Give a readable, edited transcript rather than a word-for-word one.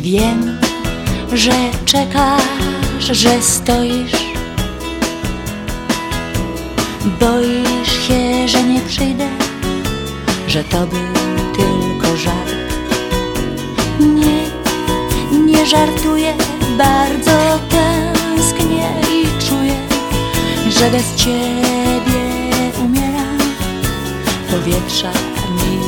Wiem, że czekasz, że stoisz. Boisz się, że nie przyjdę, że to był tylko żart. Nie żartuję, bardzo tęsknię i czuję, że bez ciebie umieram. Powietrza mi